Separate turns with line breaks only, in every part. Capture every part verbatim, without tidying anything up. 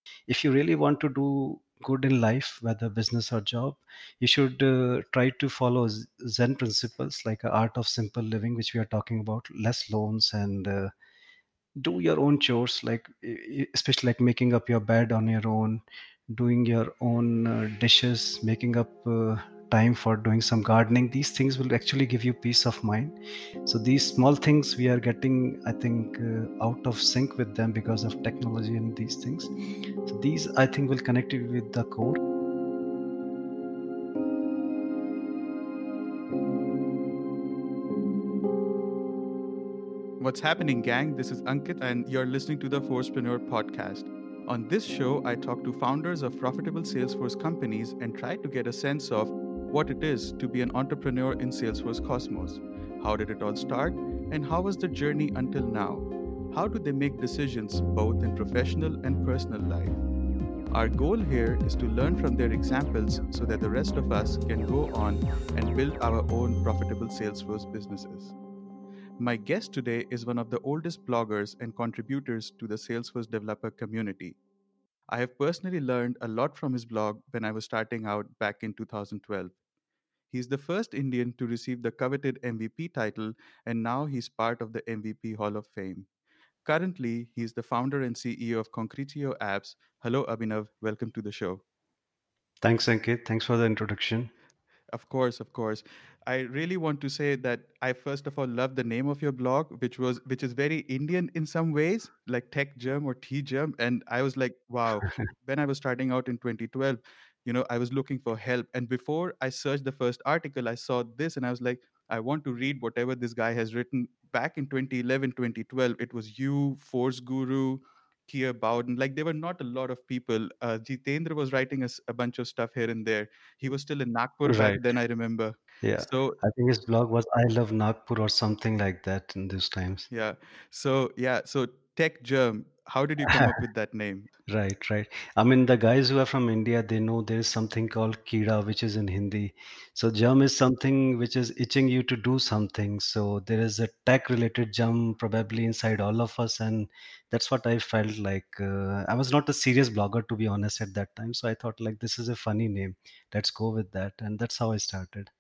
If you really want to do good in life, whether business or job, you should uh, try to follow Z- Zen principles, like a art of simple living, which we are talking about, less loans, and uh, do your own chores, like e- e- especially like making up your bed on your own, doing your own uh, dishes, making up uh, time for doing some gardening. These things will actually give you peace of mind. So these small things we are getting, I think, uh, out of sync with them because of technology and these things. So these, I think, will connect you with the core.
What's happening, gang? This is Ankit, and you're listening to the Forcepreneur podcast. On this show, I talk to founders of profitable Salesforce companies and try to get a sense of what it is to be an entrepreneur in Salesforce Cosmos. How did it all start, and how was the journey until now? How do they make decisions both in professional and personal life? Our goal here is to learn from their examples so that the rest of us can go on and build our own profitable Salesforce businesses. My guest today is one of the oldest bloggers and contributors to the Salesforce developer community. I have personally learned a lot from his blog when I was starting out back in two thousand twelve. He's the first Indian to receive the coveted M V P title, and now he's part of the M V P Hall of Fame. Currently, he's the founder and C E O of Concretio Apps. Hello, Abhinav. Welcome to the show.
Thanks, Ankit. Thanks for the introduction.
Of course, of course. I really want to say that I first of all love the name of your blog, which was which is very Indian in some ways, like Tech Germ or T Germ. And I was like, wow. When I was starting out in twenty twelve, you know, I was looking for help. And before I searched the first article, I saw this and I was like, I want to read whatever this guy has written. Back in twenty eleven, twenty twelve, it was you, Force Guru, Kia Bowden. Like there were not a lot of people. Uh, Jitendra was writing us a bunch of stuff here and there. He was still in Nagpur back
Right.
then, I remember.
Yeah.
So,
I think his blog was I Love Nagpur or something like that in those times.
yeah. So, yeah. So, Tech Germ, how did you come up with that name?
Right, right. I mean, the guys who are from India, they know there is something called Kida, which is in Hindi. So, jam is something which is itching you to do something. So, there is a tech related jam probably inside all of us. And that's what I felt like. Uh, I was not a serious blogger, to be honest, at that time. So, I thought, like, this is a funny name. Let's go with that. And that's how I started.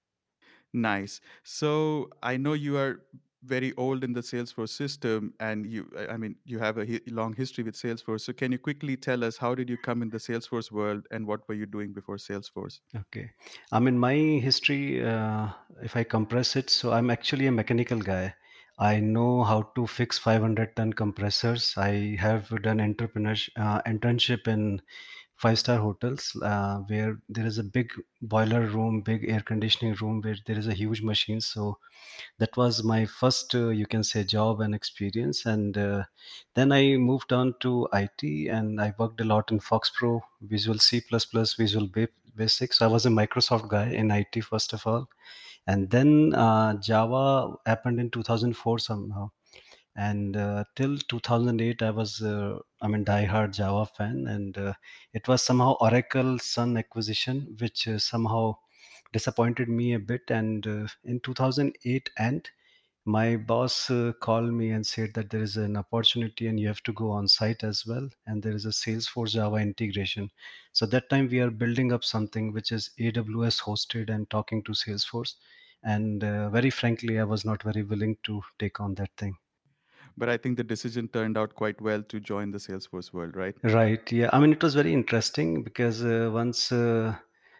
Nice. So, I know you are very old in the Salesforce system and you, I I mean, you have a hi- long history with Salesforce. So, can you quickly tell us how did you come in the Salesforce world and what were you doing before Salesforce?
Okay. I mean, my history, uh, if I compress it, so I'm actually a mechanical guy. I know how to fix five hundred ton compressors. I have done entrepreneurship, uh, internship in five star hotels uh, where there is a big boiler room, big air conditioning room where there is a huge machine. So that was my first, uh, you can say, job and experience. And uh, then I moved on to I T and I worked a lot in Fox Pro, Visual C++, Visual Ba- Basic. So I was a Microsoft guy in I T first of all, and then uh, Java happened in two thousand four somehow. And uh, till two thousand eight, I was, uh, I mean, diehard Java fan, and uh, it was somehow Oracle Sun acquisition, which uh, somehow disappointed me a bit. And uh, in two thousand eight end, my boss uh, called me and said that there is an opportunity and you have to go on site as well, and there is a Salesforce Java integration. So that time we are building up something which is A W S hosted and talking to Salesforce. And uh, very frankly, I was not very willing to take on that thing.
But I think the decision turned out quite well to join the Salesforce world, right?
Right. Yeah. I mean, it was very interesting because uh, once uh,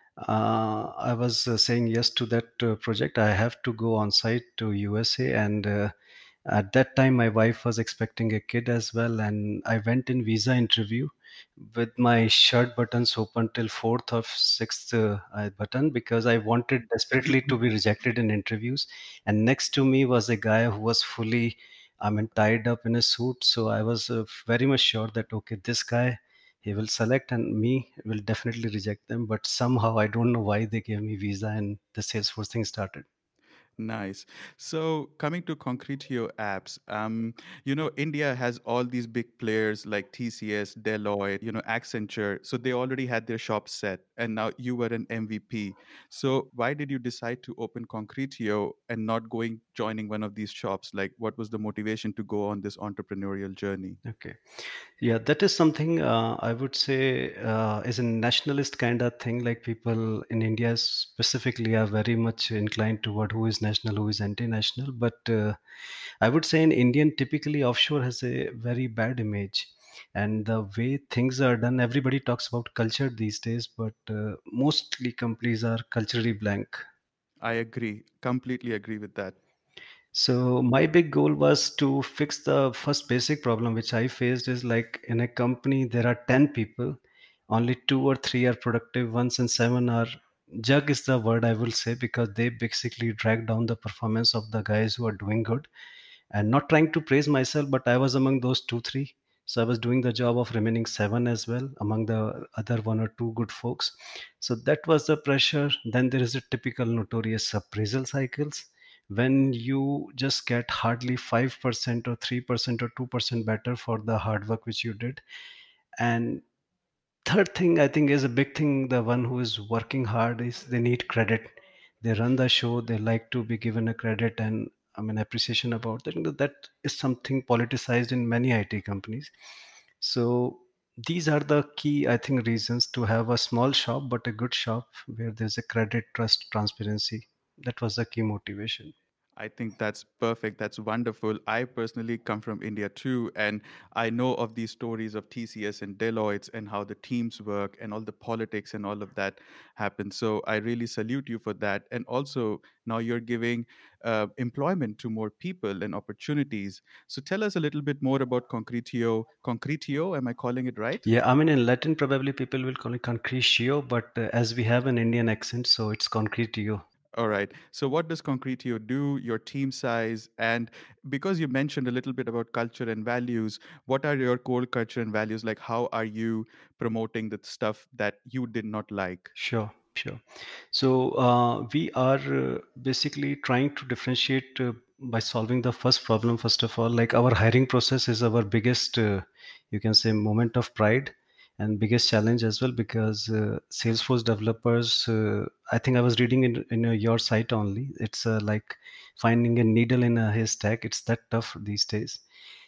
uh, I was uh, saying yes to that uh, project, I have to go on site to U S A. And uh, at that time, my wife was expecting a kid as well. And I went in visa interview with my shirt buttons open till fourth or sixth uh, uh, button because I wanted desperately to be rejected in interviews. And next to me was a guy who was fully, I mean, tied up in a suit. So I was uh, very much sure that, okay, this guy, he will select and me will definitely reject them. But somehow I don't know why they gave me visa and the Salesforce thing started.
Nice. So coming to Concretio apps, um, you know, India has all these big players like T C S, Deloitte, you know, Accenture. So they already had their shops set, and now you were an M V P. So why did you decide to open Concretio and not going joining one of these shops? Like, what was the motivation to go on this entrepreneurial journey?
Okay. Yeah, that is something uh, I would say uh, is a nationalist kind of thing. Like people in India specifically are very much inclined toward who is national, who is anti-national. But uh, I would say in Indian, typically offshore has a very bad image. And the way things are done, everybody talks about culture these days, but uh, mostly companies are culturally blank.
I agree, completely agree with that.
So my big goal was to fix the first basic problem which I faced is like in a company there are ten people, only two or three are productive ones and seven are jug is the word I will say because they basically drag down the performance of the guys who are doing good and not trying to praise myself but I was among those two three. So I was doing the job of remaining seven as well among the other one or two good folks. So that was the pressure. Then there is a typical notorious appraisal cycles when you just get hardly five percent or three percent or two percent better for the hard work which you did. And third thing I think is a big thing, the one who is working hard is they need credit. They run the show, they like to be given a credit and I mean appreciation about that. You know, that is something politicized in many I T companies. So these are the key, I think, reasons to have a small shop but a good shop where there's a credit, trust, transparency. That was the key motivation.
I think that's perfect. That's wonderful. I personally come from India too, and I know of these stories of T C S and Deloitte and how the teams work and all the politics and all of that happens. So I really salute you for that. And also, now you're giving uh, employment to more people and opportunities. So tell us a little bit more about Concretio. Concretio, am I calling it right?
Yeah, I mean in Latin probably people will call it concretio, but uh, as we have an Indian accent, so it's concretio.
All right. So, what does Concretio do? Your team size, and because you mentioned a little bit about culture and values, what are your core culture and values? Like, how are you promoting the stuff that you did not like?
Sure, sure. So uh, we are uh, basically trying to differentiate uh, by solving the first problem. First of all, like our hiring process is our biggest, uh, you can say, moment of pride and biggest challenge as well because uh, Salesforce developers. Uh, I think I was reading in in uh, your site only. It's uh, like finding a needle in a haystack. It's that tough these days.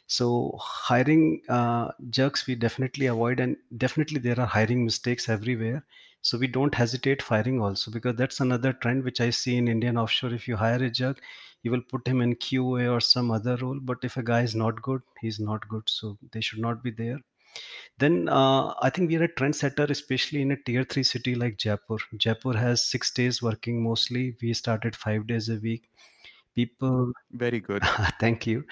So hiring uh, jerks we definitely avoid, and definitely there are hiring mistakes everywhere. So we don't hesitate firing also because that's another trend which I see in Indian offshore. If you hire a jerk, you will put him in Q A or some other role. But if a guy is not good, he's not good. So they should not be there. Then uh, I think we are a trendsetter, especially in a tier three city like Jaipur. Jaipur has six days working mostly. We started five days a week. People,
Very good.
thank you.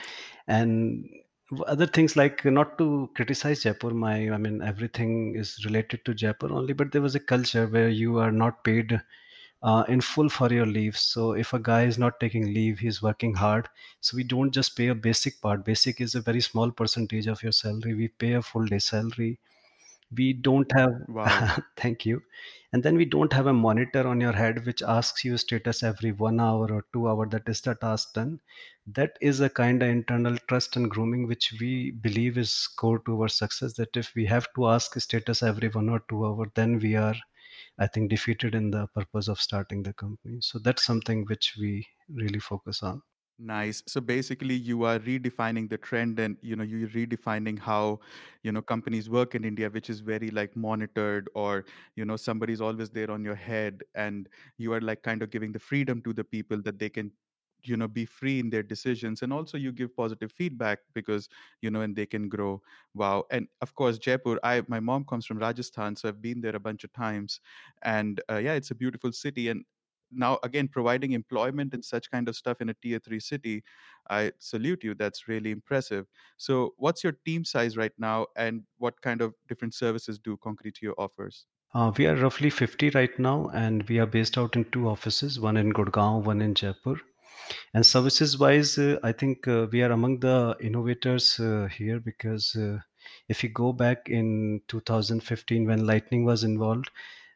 And other things like not to criticize Jaipur, my I mean everything is related to Jaipur only, but there was a culture where you are not paid uh, in full for your leave. So if a guy is not taking leave, he's working hard. So we don't just pay a basic part. Basic is a very small percentage of your salary. We pay a full day salary. We don't have
Wow.
thank you. And then we don't have a monitor on your head which asks you status every one hour or two hour that is the task done. That is a kind of internal trust and grooming which we believe is core to our success, that if we have to ask status every one or two hour, then we are, I think, defeated in the purpose of starting the company. So that's something which we really focus on.
Nice. So basically, you are redefining the trend, and you know you're redefining how you know companies work in India, which is very like monitored, or you know somebody's always there on your head, and you are like kind of giving the freedom to the people that they can you know be free in their decisions, and also you give positive feedback because you know and they can grow. Wow. And of course, Jaipur, I my mom comes from Rajasthan, so I've been there a bunch of times, and uh, yeah, it's a beautiful city. And now again, providing employment and such kind of stuff in a tier three city, I salute you. That's really impressive. So what's your team size right now, and what kind of different services do Concretio offers?
Uh, we are roughly fifty right now, and we are based out in two offices, one in Gurgaon, one in Jaipur. And services wise, uh, I think uh, we are among the innovators uh, here because uh, if you go back in two thousand fifteen when Lightning was involved,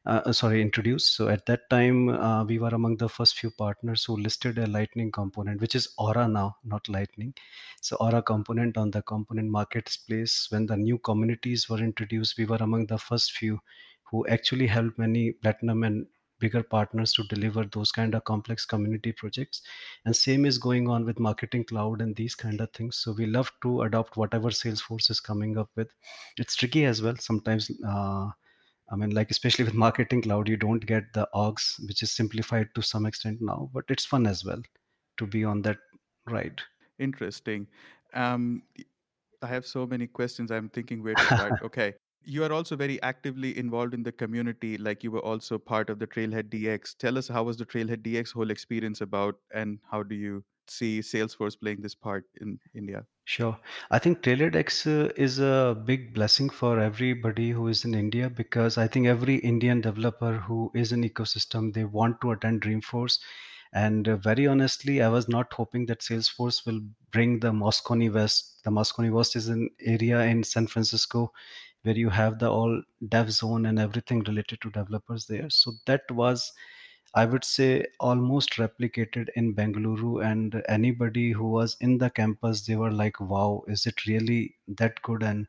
uh, uh, sorry, introduced. So at that time, uh, we were among the first few partners who listed a Lightning component, which is Aura now, not Lightning. So Aura component on the component marketplace. When the new communities were introduced, we were among the first few who actually helped many platinum and bigger partners to deliver those kind of complex community projects. And same is going on with marketing cloud and these kind of things. So we love to adopt whatever Salesforce is coming up with. It's tricky as well sometimes. uh, I mean, like especially with marketing cloud, you don't get the orgs, which is simplified to some extent now, but it's fun as well to be on that ride.
Interesting. Um, I have so many questions. I'm thinking where to start. Okay. You are also very actively involved in the community, like you were also part of the Trailhead D X. Tell us, how was the Trailhead D X whole experience about, and how do you see Salesforce playing this part in India?
Sure. I think TailoredX uh, is a big blessing for everybody who is in India, because I think every Indian developer who is in ecosystem, they want to attend Dreamforce. And uh, very honestly, I was not hoping that Salesforce will bring the Moscone West. The Moscone West is an area in San Francisco where you have the all dev zone and everything related to developers there. So that was, I would say, almost replicated in Bengaluru, and anybody who was in the campus, they were like, "Wow, is it really that good?" And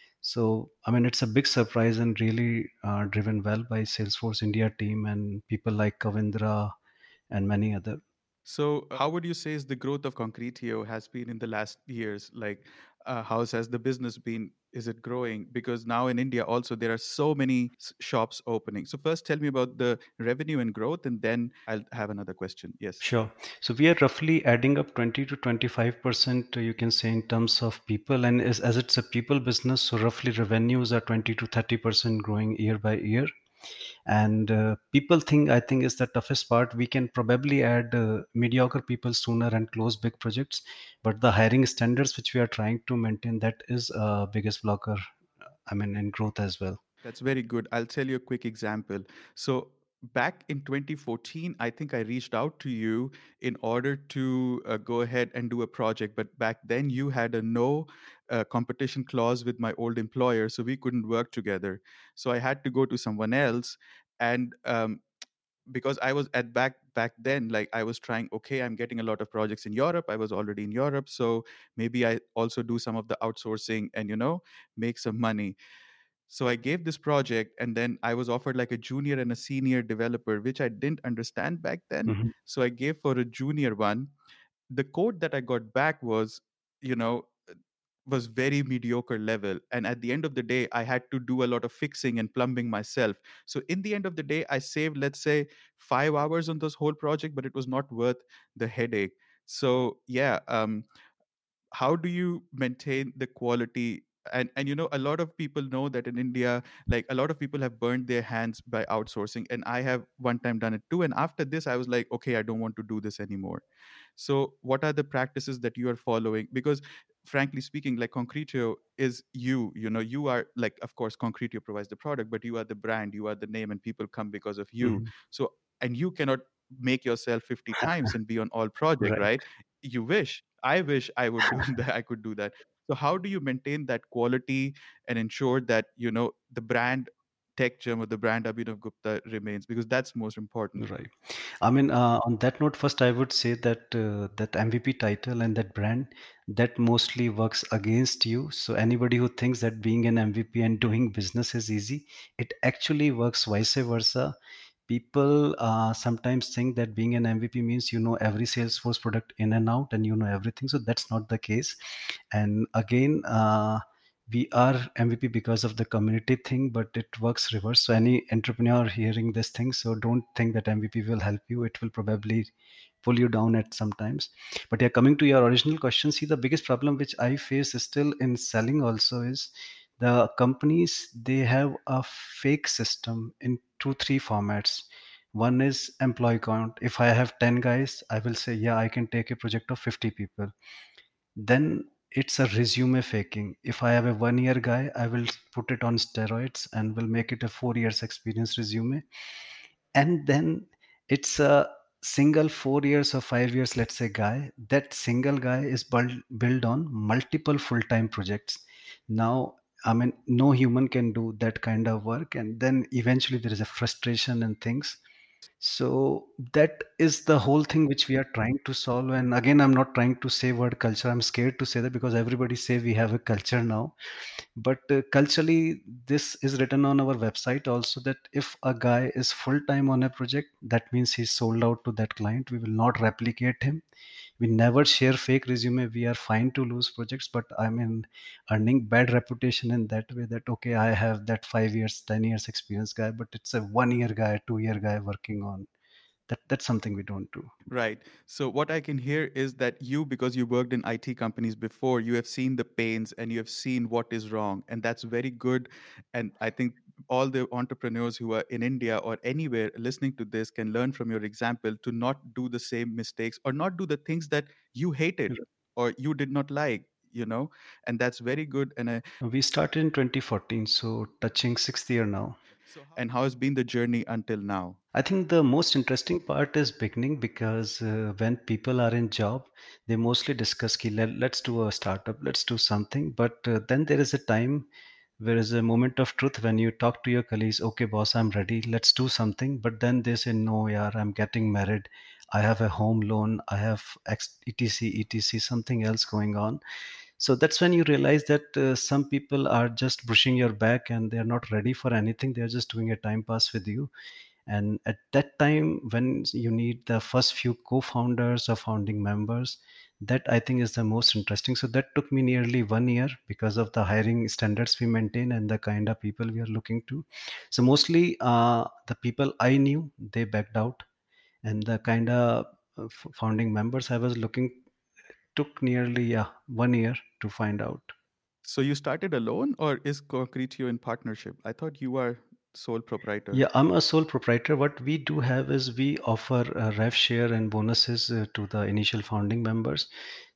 so, I mean, it's a big surprise and really uh, driven well by Salesforce India team and people like Kavindra and many other.
So, how would you say is the growth of Concretio has been in the last years? Like, uh, how has the business been? Is it growing? Because now in India also there are so many s- shops opening. So, first tell me about the revenue and growth, and then I'll have another question. Yes.
Sure. So we are roughly adding up twenty to twenty-five percent, uh, you can say, in terms of people. And as, as it's a people business, so roughly revenues are twenty to thirty percent growing year by year. And uh, people think, I think, is the toughest part. We can probably add uh, mediocre people sooner and close big projects, but the hiring standards which we are trying to maintain, that is uh, biggest blocker, I mean, in growth as well.
That's very good. I'll tell you a quick example. So, back in twenty fourteen, I think I reached out to you in order to uh, go ahead and do a project. But back then, you had a no uh, competition clause with my old employer, so we couldn't work together. So, I had to go to someone else. And um, because I was at back back then, like I was trying, okay, I'm getting a lot of projects in Europe. I was already in Europe. So, maybe I also do some of the outsourcing and, you know, make some money. So I gave this project, and then I was offered like a junior and a senior developer, which I didn't understand back then.
Mhm.
So I gave for a junior one. The code that I got back was, you know, was very mediocre level. And at the end of the day, I had to do a lot of fixing and plumbing myself. So in the end of the day, I saved, let's say, five hours on this whole project, but it was not worth the headache. So yeah, um, how do you maintain the quality? And and you know, a lot of people know that in India, like a lot of people have burned their hands by outsourcing, and I have one time done it too. And after this I was like, okay, I don't want to do this anymore. So what are the practices that you are following? Because frankly speaking, like Concretio is you you know, you are like, of course Concretio provides the product, but you are the brand, you are the name, and people come because of you.
Mhm.
So, and you cannot make yourself fifty times and be on all project,
Right.
right? You wish, I wish I would do that, I could do that. So how do you maintain that quality and ensure that, you know, the brand Tech Gem or the brand Abhinav Gupta remains, because that's most important.
Right. I mean, uh, on that note, first I would say that uh, that M V P title and that brand, that mostly works against you. So anybody who thinks that being an M V P and doing business is easy, it actually works vice versa. People uh, sometimes think that being an M V P means you know every Salesforce product in and out and you know everything. So that's not the case. And again, uh, we are M V P because of the community thing, but it works reverse. So any entrepreneur hearing this thing, so don't think that M V P will help you. It will probably pull you down at sometimes. But yeah, coming to your original question, see, the biggest problem which I face is still in selling also is the companies, they have a fake system in two three formats. One is employee count. If I have ten guys, I will say, yeah, I can take a project of fifty people. Then it's a resume faking. If I have a one year guy, I will put it on steroids and will make it a four years experience resume. And then it's a single four years or five years, let's say, guy. That single guy is built built on multiple full time projects. Now I mean, no human can do that kind of work, and then eventually there is a frustration and things. So that is the whole thing which we are trying to solve. And again, I'm not trying to say word culture. I'm scared to say that because everybody say we have a culture now. But uh, culturally, this is written on our website also, that if a guy is full time on a project, that means he's sold out to that client. We will not replicate him. We never share fake resume. We are fine to lose projects, but I mean, earning bad reputation in that way, that okay, I have that five years, ten years experience guy, but it's a one year guy, two year guy working on that. That's something we don't do.
Right. So what I can hear is that you, because you worked in I T companies before, you have seen the pains and you have seen what is wrong. And that's very good. And I think all the entrepreneurs who are in India or anywhere listening to this can learn from your example to not do the same mistakes or not do the things that you hated or you did not like, you know, and that's very good. And I,
We started in twenty fourteen, so touching sixth year now.
and how has been the journey until now?
I think the most interesting part is beginning, because uh, when people are in job, they mostly discuss ki, let, let's do a startup, let's do something. But uh, then there is a time, there is a moment of truth when you talk to your colleagues. Okay, boss, I'm ready. Let's do something. But then they say, no, yaar, I'm getting married. I have a home loan. I have X, etc, etc, something else going on. So that's when you realize that uh, some people are just brushing your back and they are not ready for anything. They are just doing a time pass with you. And at that time, when you need the first few co-founders or founding members, that I think is the most interesting. So that took me nearly one year because of the hiring standards we maintain and the kind of people we are looking to. So mostly uh, the people I knew, they backed out, and the kind of uh, f- founding members I was looking took nearly, yeah, one year to find out.
So you started alone or is Concretio in partnership? I thought you are sole
Yeah,
proprietor.
I'm a sole proprietor. What we do have is we offer uh, rev share and bonuses uh, to the initial founding members.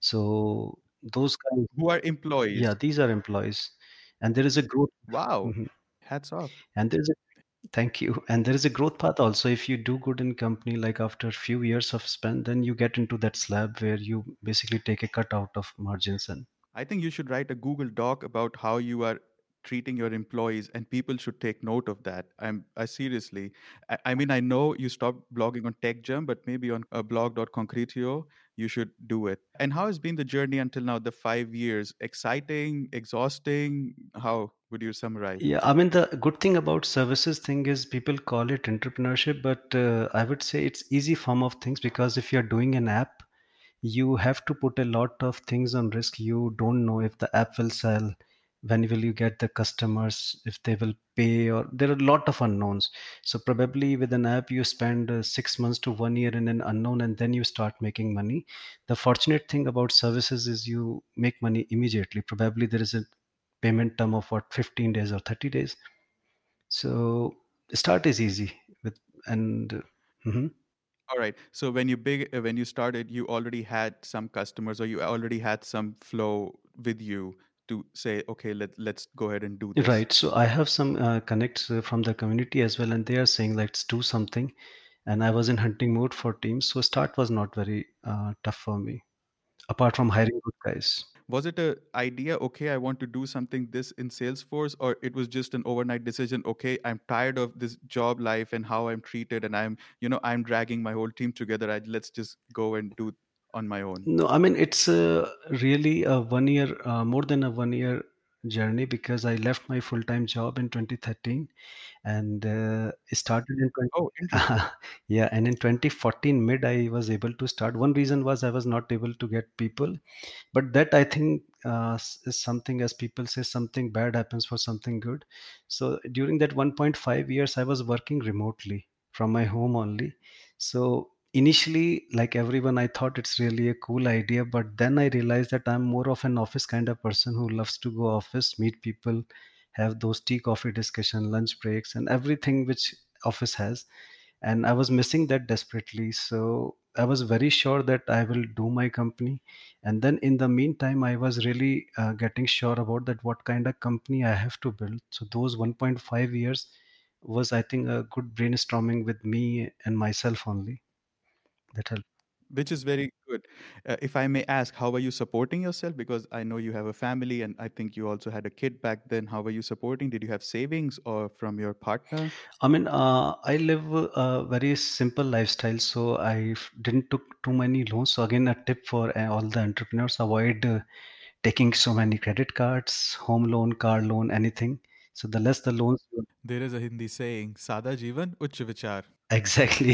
So those guys,
Who are employees.
yeah, these are employees, and there is a growth.
Wow.
Mhm.
Hats off.
And there is a thank you, and there is a growth path also. If you do good in company, like after a few years of spend, then you get into that slab where you basically take a cut out of margins. And
I think you should write a Google Doc about how you are treating your employees and people should take note of that. I'm I seriously. I, I mean I know you stopped blogging on TechJump, but maybe on uh, blog.concretio you should do it. And how has been the journey until now, the five years? Exciting, exhausting? How would you summarize?
yeah, I mean, the good thing about services thing is people call it entrepreneurship, but uh, I would say it's easy form of things, because if you're doing an app, you have to put a lot of things on risk. You don't know if the app will sell, when will you get the customers, if they will pay, or there are a lot of unknowns. So probably with an app you spend uh, six months to one year in an unknown, and then you start making money. The fortunate thing about services is you make money immediately. Probably there is a payment term of what, fifteen days or thirty days. So start is easy with, and uh, mhm.
All right. So when you big uh, when you started, you already had some customers, or you already had some flow with you to say, okay, let let's go ahead and do this.
Right. So I have some uh, connects uh, from the community as well, and they are saying let's do something. And I was in hunting mode for teams, so start was not very uh, tough for me, apart from hiring good guys.
Was it a idea? Okay, I want to do something this in Salesforce, or it was just an overnight decision? Okay, I'm tired of this job life and how I'm treated, and I'm you know I'm dragging my whole team together. I let's just go and do on my own.
No, I mean it's uh, really a one year, uh, more than a one year journey, because I left my full time job in twenty thirteen, and uh, started in
Oh, interesting.
twenty yeah, and in twenty fourteen mid I was able to start. One reason was I was not able to get people, but that I think uh, s- is something, as people say, something bad happens for something good. So during that one point five years I was working remotely from my home only. So initially, like everyone, I thought it's really a cool idea, but then I realized that I'm more of an office kind of person who loves to go office, meet people, have those tea coffee discussion, lunch breaks, and everything which office has. And I was missing that desperately. So I was very sure that I will do my company. And then in the meantime, I was really uh, getting sure about that what kind of company I have to build. So those one point five years was, I think, a good brainstorming with me and myself only. That helped.
which is very good. Uh, if I may ask, how are you supporting yourself? Because I know you have a family, and I think you also had a kid back then. How were you supporting? Did you have savings or from your partner?
I mean, uh, I live a very simple lifestyle, so I f- didn't took too many loans. So again, a tip for uh, all the entrepreneurs: avoid uh, taking so many credit cards, home loan, car loan, anything. So the less the loans, you-
There is a Hindi saying, "Sada Jivan, Uch Vichar."
exactly.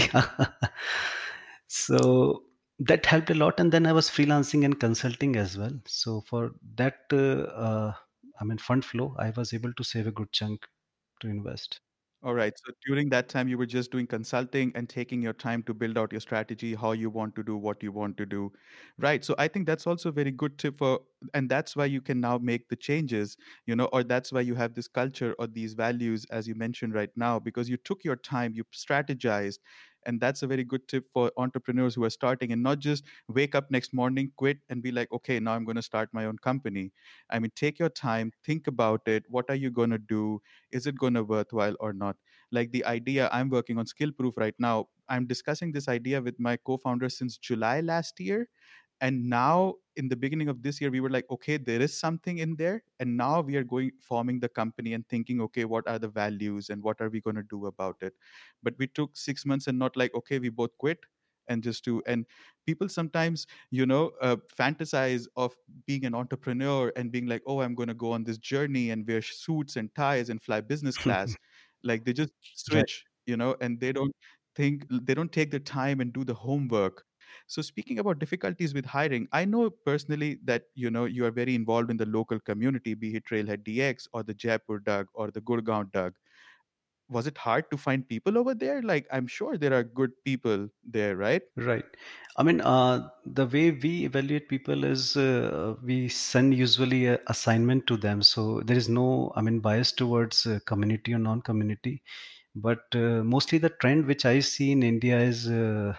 So that helped a lot, and then I was freelancing and consulting as well. So for that, uh, uh, I mean, fund flow, I was able to save a good chunk to invest.
All right. So during that time, you were just doing consulting and taking your time to build out your strategy, how you want to do what you want to do. Right. So I think that's also a very good tip for, and that's why you can now make the changes, you know, or that's why you have this culture or these values, as you mentioned right now, because you took your time, you strategized. And that's a very good tip for entrepreneurs who are starting and not just wake up next morning, quit, and be like, okay, now I'm going to start my own company. I mean, take your time, think about it. What are you going to do? Is it going to worthwhile or not? Like the idea, I'm working on Skill Proof right now. I'm discussing this idea with my co-founder since July last year, and now in the beginning of this year we were like, okay, there is something in there, and now we are going forming the company and thinking, okay, what are the values and what are we going to do about it. But we took six months and not like, okay, we both quit and just do. And people sometimes, you know, uh, fantasize of being an entrepreneur and being like, oh, I'm going to go on this journey and wear suits and ties and fly business class. Like they just
Right.
switch, you know, and they don't think, they don't take the time and do the homework. So speaking about difficulties with hiring, I know personally that, you know, you are very involved in the local community, be it Trailhead D X or the Jaipur Doug or the Gurgaon Doug. Was it hard to find people over there? Like, I'm sure there are good people there, right?
Right. I mean, uh, the way we evaluate people is uh, we send usually a assignment to them. So there is no, I mean, bias towards uh, community or non-community. But uh, mostly the trend which I see in India is, uh,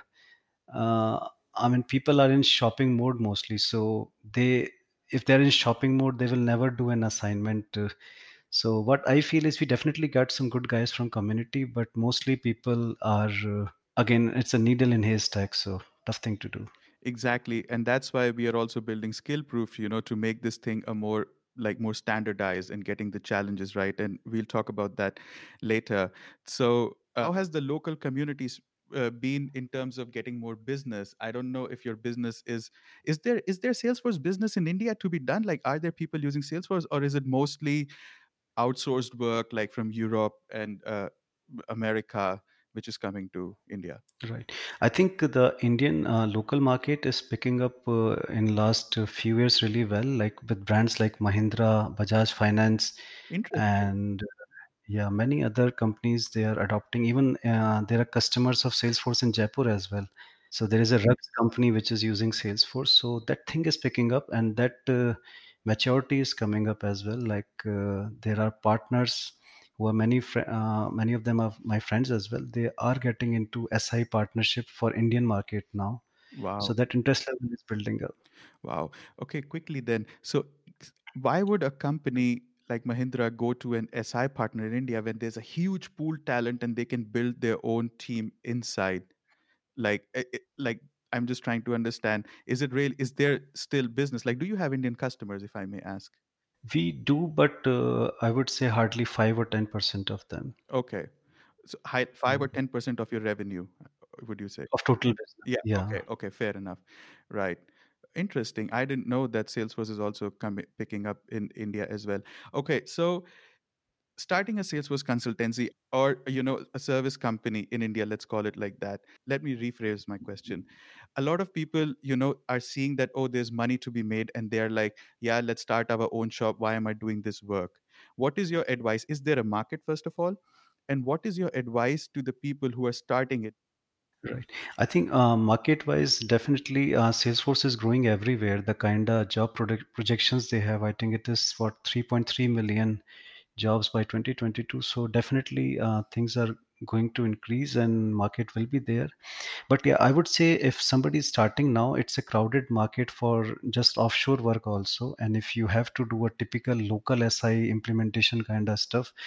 uh, I mean, people are in shopping mode mostly. So they, if they're in shopping mode, they will never do an assignment. Uh, so what I feel is we definitely got some good guys from community, but mostly people are, uh, again, it's a needle in haystack. So tough thing to do.
Exactly. And that's why we are also building skill proof, you know, to make this thing a more like more standardized and getting the challenges right. And we'll talk about that later. So, uh, how has the local communities uh, been in terms of getting more business? I don't know if your business is is there is there Salesforce business in India to be done? Like, are there people using Salesforce, or is it mostly outsourced work like from Europe and uh, America, which is coming to India?
Right. I think the Indian uh, local market is picking up uh, in last uh, few years really well, like with brands like Mahindra, Bajaj Finance,
Interesting.
and yeah, many other companies they are adopting. Even uh, there are customers of Salesforce in Jaipur as well. So there is a rugs company which is using Salesforce. So that thing is picking up, and that uh, maturity is coming up as well. Like uh, there are partners who are many, fr- uh, many of them are my friends as well. They are getting into S I partnership for Indian market now. So
Wow.
that interest level is building up.
Wow. Okay, quickly then. So, why would a company like Mahindra go to an S I partner in India when there's a huge pool talent and they can build their own team inside? Like, eh, eh, like I'm just trying to understand. Is it real? Is there still business? Like, do you have Indian customers, if I may ask?
We do, but uh, I would say hardly five or ten percent of them.
Okay, so high, five or
Yeah.
ten percent of your revenue, uh, would you say?
Of total
Yeah.
business. Yeah.
Okay. Okay. Fair enough. Right. Interesting. I didn't know that Salesforce is also coming picking up in India as well. Okay. So starting a Salesforce consultancy or you know a service company in India, let's call it like that. Let me rephrase my question. A lot of people, you know, are seeing that, oh, there's money to be made, and they're like, yeah, let's start our own shop. Why am I doing this work? What is your advice? Is there a market, first of all? And what is your advice to the people who are starting it?
Right. I think uh, market-wise, definitely uh, Salesforce is growing everywhere. The kind of job product projections they have, I think it is for three point three million jobs by twenty twenty-two. So definitely uh, things are going to increase and market will be there. But yeah, I would say if somebody is starting now, it's a crowded market for just offshore work also. And if you have to do a typical local S I implementation kind of stuff,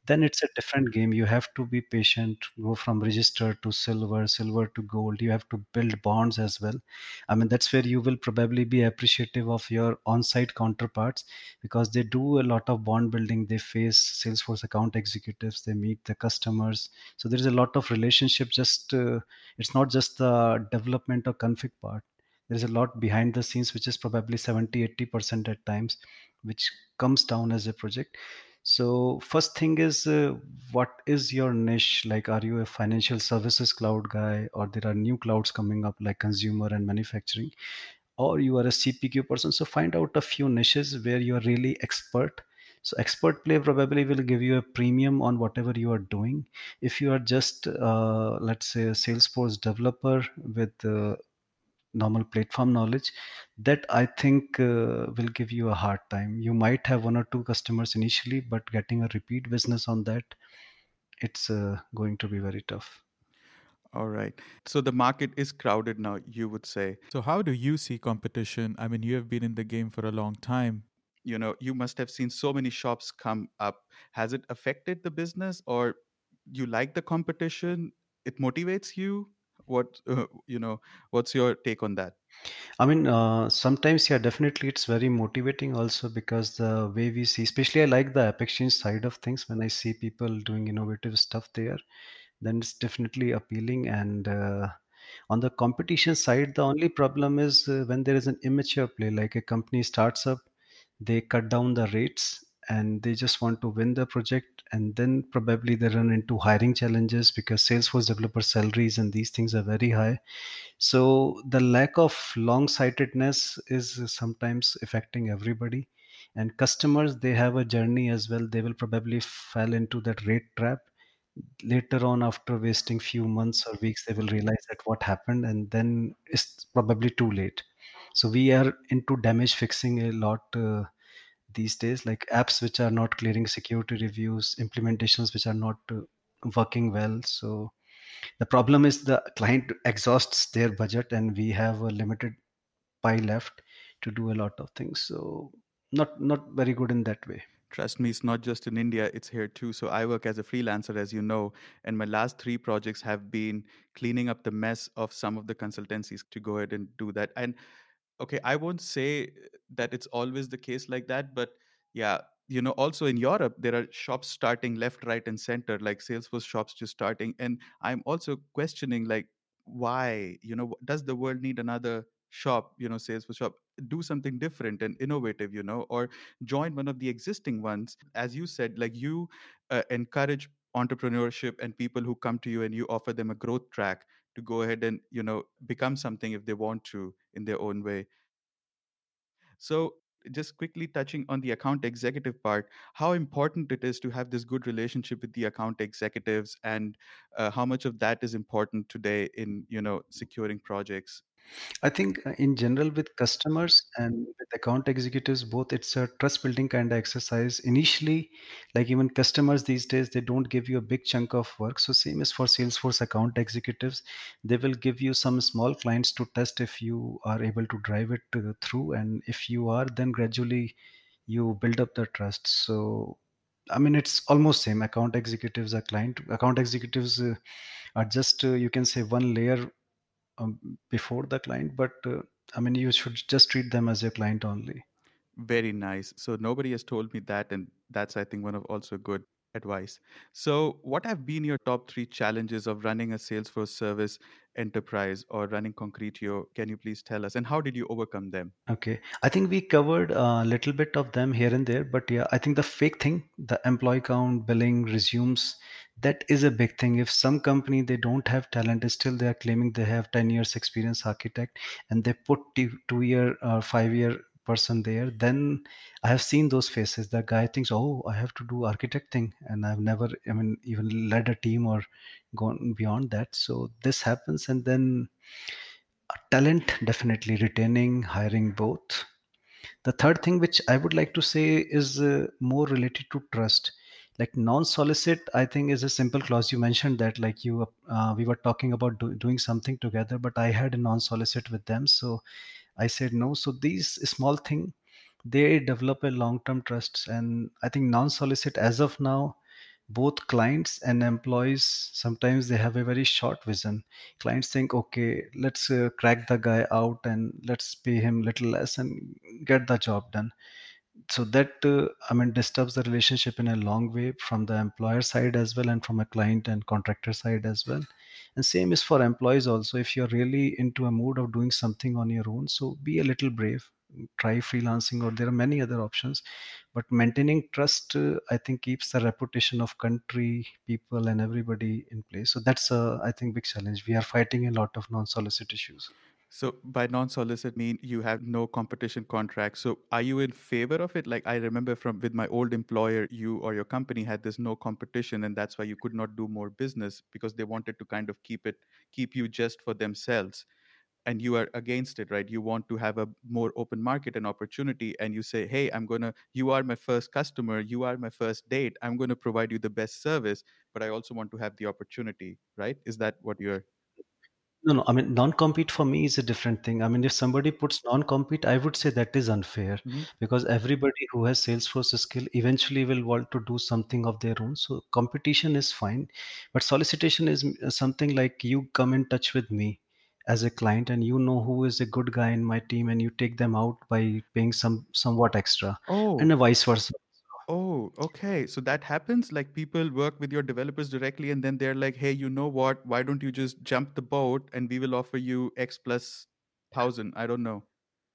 then it's a different game. You have to be patient, go from register to silver, silver to gold. You have to build bonds as well. I mean, that's where you will probably be appreciative of your on-site counterparts, because they do a lot of bond building. They face Salesforce account executives, they meet the customers. So there is a lot of relationship. Just uh, it's not just the development or config part. There's a lot behind the scenes, which is probably seventy eighty percent at times, which comes down as a project. So first thing is, uh, what is your niche? Like, are you a financial services cloud guy, or there are new clouds coming up like consumer and manufacturing, or you are a C P Q person? So find out a few niches where you are really expert. So expert play probably will give you a premium on whatever you are doing. If you are just, uh, let's say, a Salesforce developer with uh, normal platform knowledge, that I think uh, will give you a hard time. You might have one or two customers initially, but getting a repeat business on that, it's uh, going to be very tough.
All right. So the market is crowded now, you would say. So how do you see competition? I mean, you have been in the game for a long time. You know, you must have seen so many shops come up. Has it affected the business, or you like the competition? It motivates you? What, uh, you know, what's your take on that?
I mean, uh, sometimes, yeah, definitely it's very motivating also, because the way we see, especially I like the App Exchange side of things. When I see people doing innovative stuff there, then it's definitely appealing. And uh, on the competition side, the only problem is uh, when there is an immature play, like a company starts up, they cut down the rates and they just want to win the project. And then probably they run into hiring challenges, because Salesforce developer salaries and these things are very high. So the lack of long sightedness is sometimes affecting everybody. And customers, they have a journey as well. They will probably fall into that rate trap. Later on, after wasting few months or weeks, they will realize that what happened, and then it's probably too late. So we are into damage fixing a lot uh, these days, like apps which are not clearing security reviews, implementations which are not uh, working well. So the problem is the client exhausts their budget, and we have a limited pie left to do a lot of things. So not not very good in that way.
Trust me, it's not just in India, it's here too. So I work as a freelancer, as you know, and my last three projects have been cleaning up the mess of some of the consultancies to go ahead and do that. And okay, I won't say that it's always the case like that, but yeah, you know, also in Europe there are shops starting left, right, and center, like Salesforce shops just starting. And I'm also questioning, like, why, you know, does the world need another shop, you know, Salesforce shop? Do something different and innovative, you know, or join one of the existing ones. As you said, like, you uh, encourage entrepreneurship and people who come to you, and you offer them a growth track to go ahead and, you know, become something if they want to in their own way. So just quickly touching on the account executive part, how important it is to have this good relationship with the account executives, and uh, how much of that is important today in, you know, securing projects.
I think uh, in general with customers and with account executives both, it's a trust building kind of exercise. Initially, like even customers these days, they don't give you a big chunk of work. So same as for Salesforce account executives, they will give you some small clients to test if you are able to drive it uh, through. And if you are, then gradually you build up the trust. So I mean, it's almost same. Account executives are client. Account executives uh, are just uh, you can say one layer um, before the client, but uh, I mean, you should just treat them as your client only.
Very nice. So nobody has told me that, and that's, I think, one of also good advice. So what have been your top three challenges of running a Salesforce service enterprise or running Concretio? Can you please tell us, and how did you overcome them?
Okay, I think we covered a little bit of them here and there, but yeah, I think the fake thing, the employee count, billing, resumes, that is a big thing. If some company they don't have talent, still they are claiming they have ten years experience architect, and they put two, two year or five year person there, then I have seen those faces. The guy thinks, oh, I have to do architect thing, and I've never, I mean, even led a team or gone beyond that. So this happens, and then talent, definitely retaining, hiring, both. The third thing which I would like to say is uh, more related to trust. Like non-solicit, I think is a simple clause. You mentioned that, like you, uh, we were talking about do, doing something together, but I had a non-solicit with them, so I said no. So these small thing, they develop a long-term trust, and I think non-solicit as of now, both clients and employees, sometimes they have a very short vision. Clients think, okay, let's uh, crack the guy out and let's pay him little less and get the job done. So that uh, I mean disturbs the relationship in a long way from the employer side as well, and from a client and contractor side as well. And same is for employees also. If you're really into a mood of doing something on your own, so be a little brave, try freelancing, or there are many other options. But maintaining trust, uh, I think, keeps the reputation of country, people, and everybody in place. So that's a, I think, big challenge. We are fighting a lot of non-solicit issues.
So by non-solicit mean you have no competition contract. So are you in favor of it? Like I remember from with my old employer, you or your company had this no competition, and that's why you could not do more business because they wanted to kind of keep it keep you just for themselves. And you are against it, right? You want to have a more open market and opportunity, and you say, hey, I'm gonna you are my first customer, you are my first date, I'm going to provide you the best service, but I also want to have the opportunity, right? Is that what you're
No, no. I mean, non-compete for me is a different thing. I mean, if somebody puts non-compete, I would say that is unfair,
Mhm.
because everybody who has Salesforce skill eventually will want to do something of their own. So competition is fine, but solicitation is uh, something like you come in touch with me as a client, and you know who is a good guy in my team, and you take them out by paying some somewhat extra,
Oh,
and vice versa.
oh, okay. So that happens. Like people work with your developers directly, and then they're like, "Hey, you know what? Why don't you just jump the boat, and we will offer you X plus thousand." I don't know.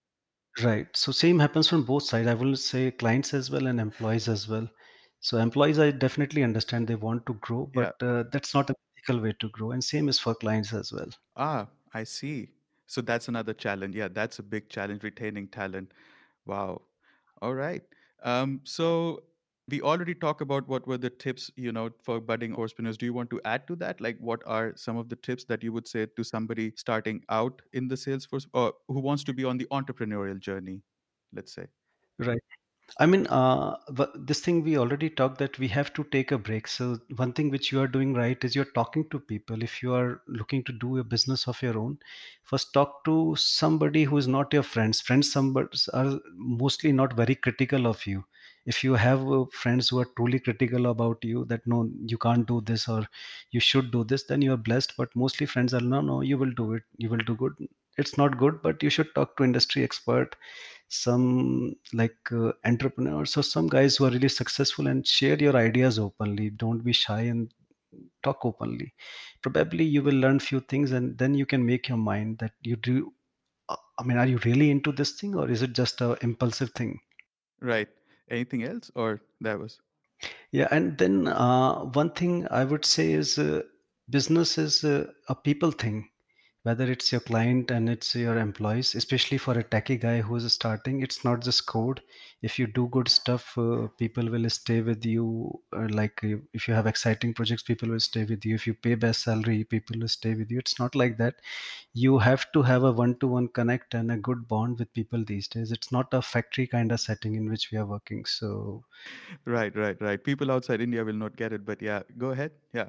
Right. So same happens from both sides. I will say clients as well and employees as well. So employees, I definitely understand they want to grow,
Yeah.
but uh, that's not a ethical way to grow. And same is for clients as well.
Ah, I see. So that's another challenge. Yeah, that's a big challenge, retaining talent. Wow. All right. Um, so we already talked about what were the tips, you know, for budding entrepreneurs. Do you want to add to that? Like, what are some of the tips that you would say to somebody starting out in the Salesforce or who wants to be on the entrepreneurial journey, let's say?
Right. I mean, uh, but this thing we already talked that we have to take a break. So one thing which you are doing right is you're talking to people. If you are looking to do a business of your own, first talk to somebody who is not your friends. Friends, somebody are mostly not very critical of you. If you have uh, friends who are truly critical about you, that no, you can't do this or you should do this, then you are blessed. But mostly friends are no, no, you will do it. You will do good. It's not good, but you should talk to industry expert, some like uh, entrepreneurs or some guys who are really successful, and share your ideas openly. Don't be shy and talk openly. Probably you will learn few things, and then you can make your mind that you do. uh, I mean, are you really into this thing, or is it just a impulsive thing?
Right. Anything else? Or that was
Yeah, and then uh, one thing I would say is uh, business is uh, a people thing. Whether it's your client and it's your employees, especially for a techie guy who's starting, it's not just code. If you do good stuff, uh, people will stay with you. Uh, like uh, if you have exciting projects, people will stay with you. If you pay best salary, people will stay with you. It's not like that. You have to have a one-to-one connect and a good bond with people these days. It's not a factory kind of setting in which we are working. So
right, right, right. People outside India will not get it, but yeah, go ahead. Yeah.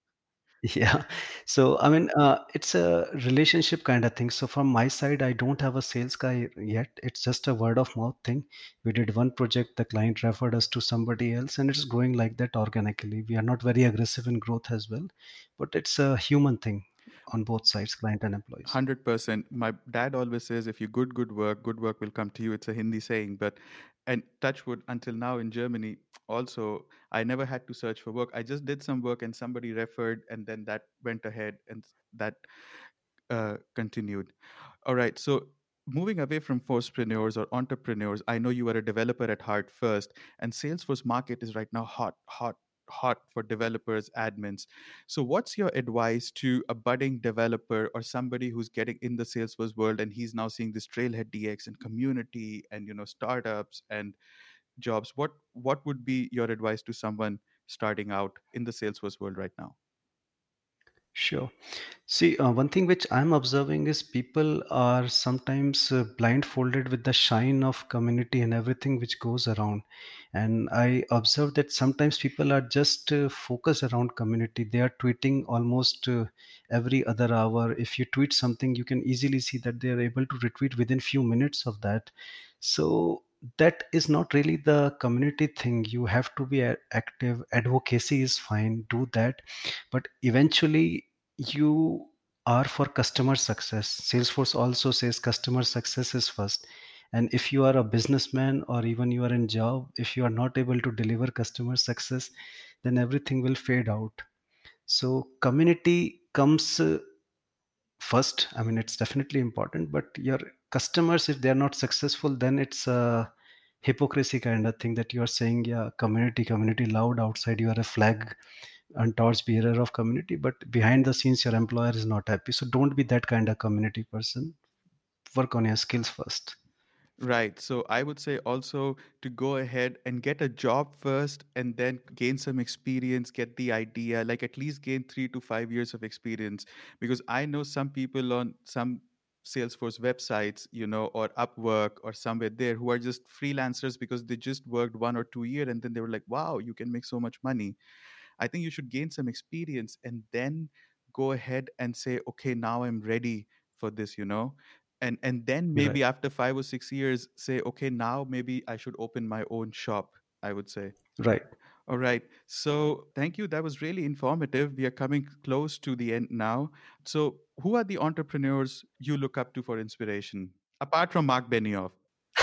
yeah. So, I mean, uh, it's a relationship kind of thing. So, from my side, I don't have a sales guy yet. It's just a word of mouth thing. We did one project, the client referred us to somebody else, and it's growing like that organically. We are not very aggressive in growth as well, but it's a human thing on both sides, client and employees.
one hundred percent. My dad always says, if you good, good work, good work will come to you. It's a Hindi saying. But, and touch wood, until now in Germany, also, I never had to search for work. I just did some work and somebody referred, and then that went ahead and that uh, continued. All right. So moving away from forcepreneurs or entrepreneurs, I know you are a developer at heart first, and Salesforce market is right now hot, hot, hot for developers, admins. So what's your advice to a budding developer or somebody who's getting in the Salesforce world and he's now seeing this Trailhead D X and community and you know startups and jobs? What what would be your advice to someone starting out in the Salesforce world right now?
Sure. See, uh, one thing which I'm observing is people are sometimes uh, blindfolded with the shine of community and everything which goes around. And I observe that sometimes people are just uh, focused around community. They are tweeting almost uh, every other hour. If you tweet something, you can easily see that they are able to retweet within few minutes of that. So that is not really the community thing. You have to be a- active. Advocacy is fine, do that, but eventually you are for customer success. Salesforce also says customer success is first. And if you are a businessman or even you are in job, if you are not able to deliver customer success, then everything will fade out. So community comes uh, first. I mean, it's definitely important, but your customers, if they're not successful, then it's a hypocrisy kind of thing that you are saying, yeah, community, community loud outside, you are a flag and torch bearer of community, but behind the scenes, your employer is not happy. So don't be that kind of community person. Work on your skills first.
Right. So I would say also to go ahead and get a job first and then gain some experience, get the idea, like at least gain three to five years of experience. Because I know some people on some Salesforce websites, you know, or Upwork or somewhere there who are just freelancers because they just worked one or two years and then they were like, wow, you can make so much money. I think you should gain some experience and then go ahead and say, okay, now I'm ready for this, you know. And and then
Right.
maybe after five or six years, say, okay, now maybe I should open my own shop, I would say.
Right.
All right. So thank you. That was really informative. We are coming close to the end now. So who are the entrepreneurs you look up to for inspiration? Apart from Mark Benioff.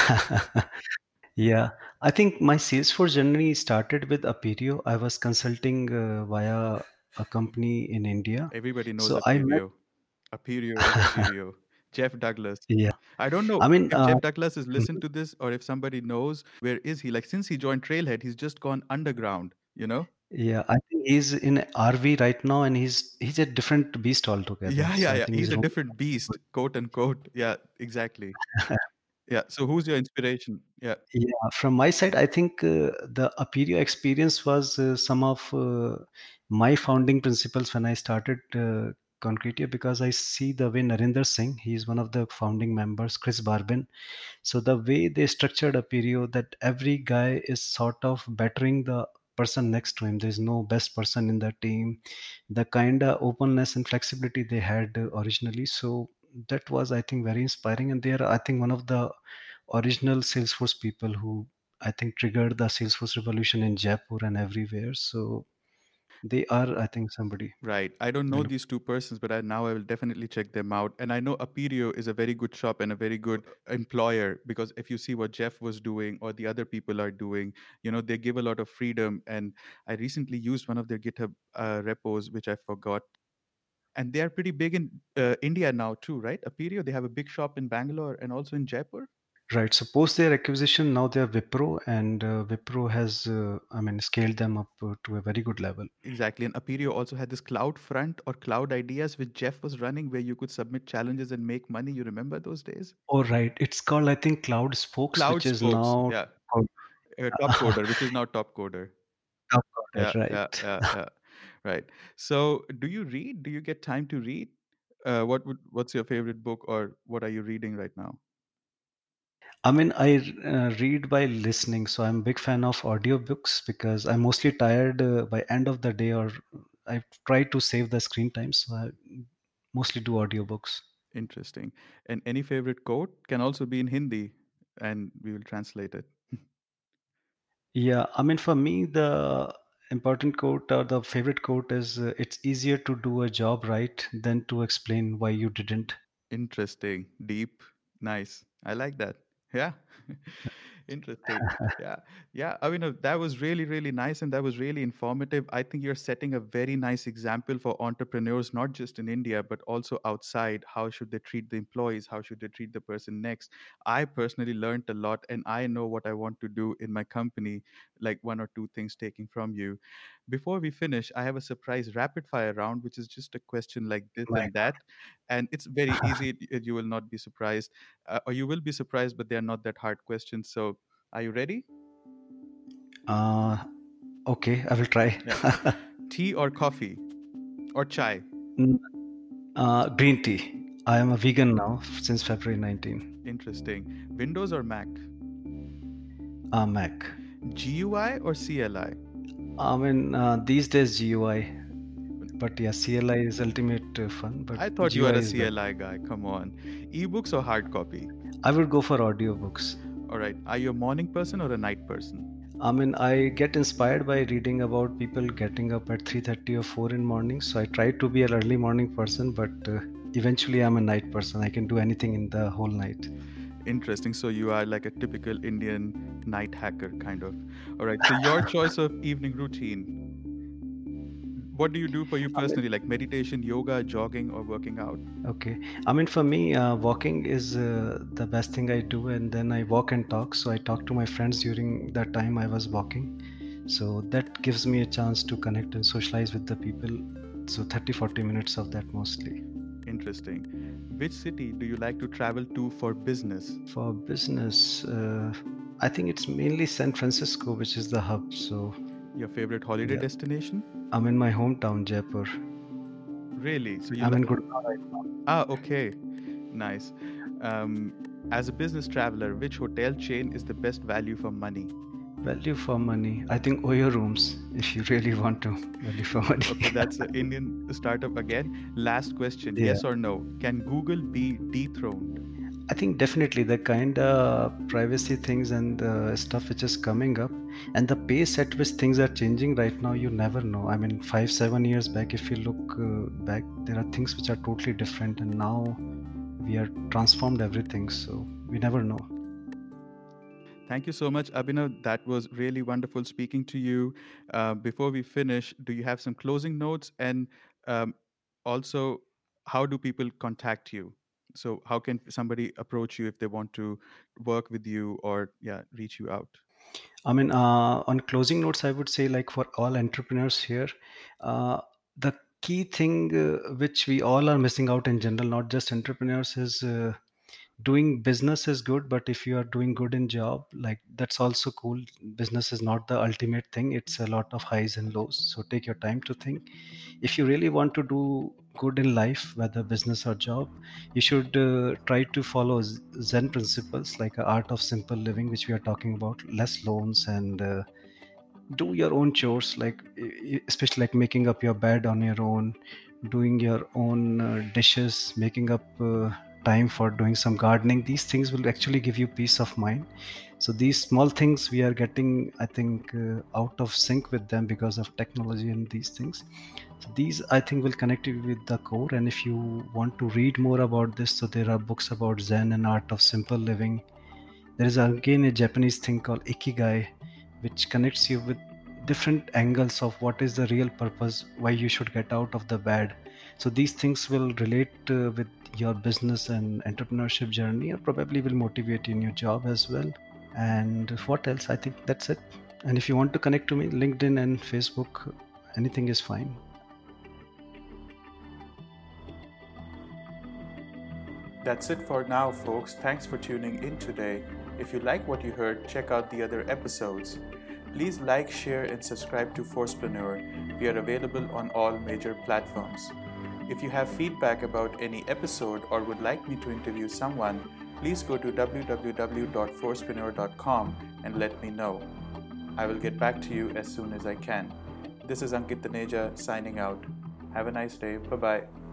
Yeah, I think my Salesforce journey started with Aperio. I was consulting uh, via a company in India.
Everybody knows
So I met,
Aperio. Aperio is Aperio. Jeff Douglas.
yeah,
I don't know
I mean,
if
uh,
Jeff Douglas is listened
mhm.
to this or if somebody knows where is he. Like since he joined Trailhead, he's just gone underground, you know?
Yeah, I think he's in R V right now, and he's he's a different beast altogether.
Yeah,
So
yeah,
I
yeah.
think
He's
he's
a
roaming
different beast,
good.
quote unquote. Yeah, exactly. Yeah. So who's your inspiration? Yeah.
Yeah, from my side, I think uh, the Aperio experience was uh, some of uh, my founding principles when I started uh, Concretio, because I see the way Narinder Singh, he is one of the founding members, Chris Barbin. So the way they structured Aperio, that every guy is sort of bettering the person next to him. There's no best person in the team. The kind of openness and flexibility they had uh, originally. So that was, I think, very inspiring. And they are, I think, one of the original Salesforce people who I think triggered the Salesforce revolution in Jaipur and everywhere. So they are, I think, somebody.
Right. I don't
I
know
look.
these two persons, but I, now I will definitely check them out. And I know Aperio is a very good shop and a very good employer because if you see what Jeff was doing or the other people are doing, you know, they give a lot of freedom. And I recently used one of their GitHub uh, repos, which I forgot. And they are pretty big in uh, India now too, right? Aperio, they have a big shop in Bangalore and also in Jaipur.
Right. So post their acquisition, now they are Wipro, and uh, Wipro has, uh, I mean, scaled them up uh, to a very good level.
Exactly. And Aperio also had this Cloud Front or Cloud Ideas, which Jeff was running, where you could submit challenges and make money. You remember those days?
Oh, right. It's called, I think, Cloud Spokes,
Cloud
which is
Spokes.
now
Yeah.
called
Uh, top coder, which is now top coder.
Top
Yeah,
Coder,
yeah,
right.
yeah, yeah. Right. So, do you read? Do you get time to read? Uh, what would what's your favorite book, or what are you reading right now?
I mean, I uh, read by listening, so I'm a big fan of audiobooks because I'm mostly tired uh, by end of the day, or I try to save the screen time, so I mostly do audiobooks.
Interesting. And any favorite quote can also be in Hindi, and we will translate it.
Yeah, I mean, for me, the important quote or the favorite quote is uh, it's easier to do a job right than to explain why you didn't.
Interesting, deep, nice. I like that. Yeah. Interesting. Yeah. Yeah. I mean, uh, that was really, really nice and that was really informative. I think you're setting a very nice example for entrepreneurs, not just in India, but also outside. How should they treat the employees? How should they treat the person next? I personally learned a lot and I know what I want to do in my company, like one or two things taking from you. Before we finish, I have a surprise rapid fire round, which is just a question like this
My
and that. And it's very easy. y- You will not be surprised, uh, or you will be surprised, but they are not that hard questions. So, are you ready?
uh, okay, I will try.
Yeah. Tea or coffee or chai?
Mm, uh, green tea. I am a vegan now since February nineteenth.
Interesting. Windows or Mac?
Uh, Mac.
G U I or C L I?
I mean, uh, these days G U I, but yeah, C L I is ultimate uh, fun, but
I thought you
G U I
were a
is better.
C L I guy. Come on. Ebooks or hard copy?
I would go for audiobooks.
All right. Are you a morning person or a night person?
I mean, I get inspired by reading about people getting up at three thirty or four in morning. So I try to be an early morning person, but uh, eventually I'm a night person. I can do anything in the whole night.
Interesting. So you are like a typical Indian night hacker kind of. All right. So your choice of evening routine. What do you do for you
I mean,
personally, like meditation, yoga, jogging, or working out?
okay. I mean, for me, uh, walking is uh, the best thing I do, and then I walk and talk. So I talk to my friends during that time I was walking. So that gives me a chance to connect and socialize with the people. So thirty, forty minutes of that mostly.
Interesting. Which city do you like to travel to for business?
For business, uh, I think it's mainly San Francisco, which is the hub. So
Your favorite holiday
yeah,
destination?
I'm in my hometown, Jaipur.
Really? So you
I'm
like.
in Gurgaon right now.
Ah, okay. Nice. Um, as a business traveler, which hotel chain is the best value for money?
Value for money. I think Oyo rooms, if you really want to value for money.
Okay, that's an Indian startup again. Last question,
Yeah.
yes or no? Can Google be dethroned?
I think definitely the kind of privacy things and uh, stuff which is coming up, and the pace at which things are changing right now, you never know. I mean, five, seven years back, if you look uh, back, there are things which are totally different, and now we are transformed everything. So we never know.
Thank you so much, Abhinav. That was really wonderful speaking to you. Uh, before we finish, do you have some closing notes? And um, also, how do people contact you? So, how can somebody approach you if they want to work with you or, yeah, reach you out?
I mean, uh, on closing notes, I would say, like for all entrepreneurs here, uh, the key thing uh, which we all are missing out in general, not just entrepreneurs, is uh, doing business is good, but if you are doing good in job, like that's also cool. Business is not the ultimate thing. It's a lot of highs and lows. So take your time to think. If you really want to do good in life, whether business or job, you should uh, try to follow Z- Zen principles, like a art of simple living, which we are talking about, less loans, and uh, do your own chores, like e- e- especially like making up your bed on your own, doing your own uh, dishes, making up uh, time for doing some gardening. These things will actually give you peace of mind. So these small things we are getting, I think, uh, out of sync with them because of technology and these things. So these, I think, will connect you with the core. And if you want to read more about this, so there are books about Zen and art of simple living. There is again a Japanese thing called ikigai, which connects you with different angles of what is the real purpose, why you should get out of the bed. So these things will relate uh, with your business and entrepreneurship journey, or probably will motivate you in your job as well. And what else? I think that's it. And if you want to connect to me, LinkedIn and Facebook, anything is fine.
That's it for now, folks. Thanks for tuning in today. If you like what you heard, check out the other episodes. Please like, share, and subscribe to Forcepreneur. We are available on all major platforms. If you have feedback about any episode or would like me to interview someone, please go to w w w dot forcepreneur dot com and let me know. I will get back to you as soon as I can. This is Ankit Taneja signing out. Have a nice day. Bye bye.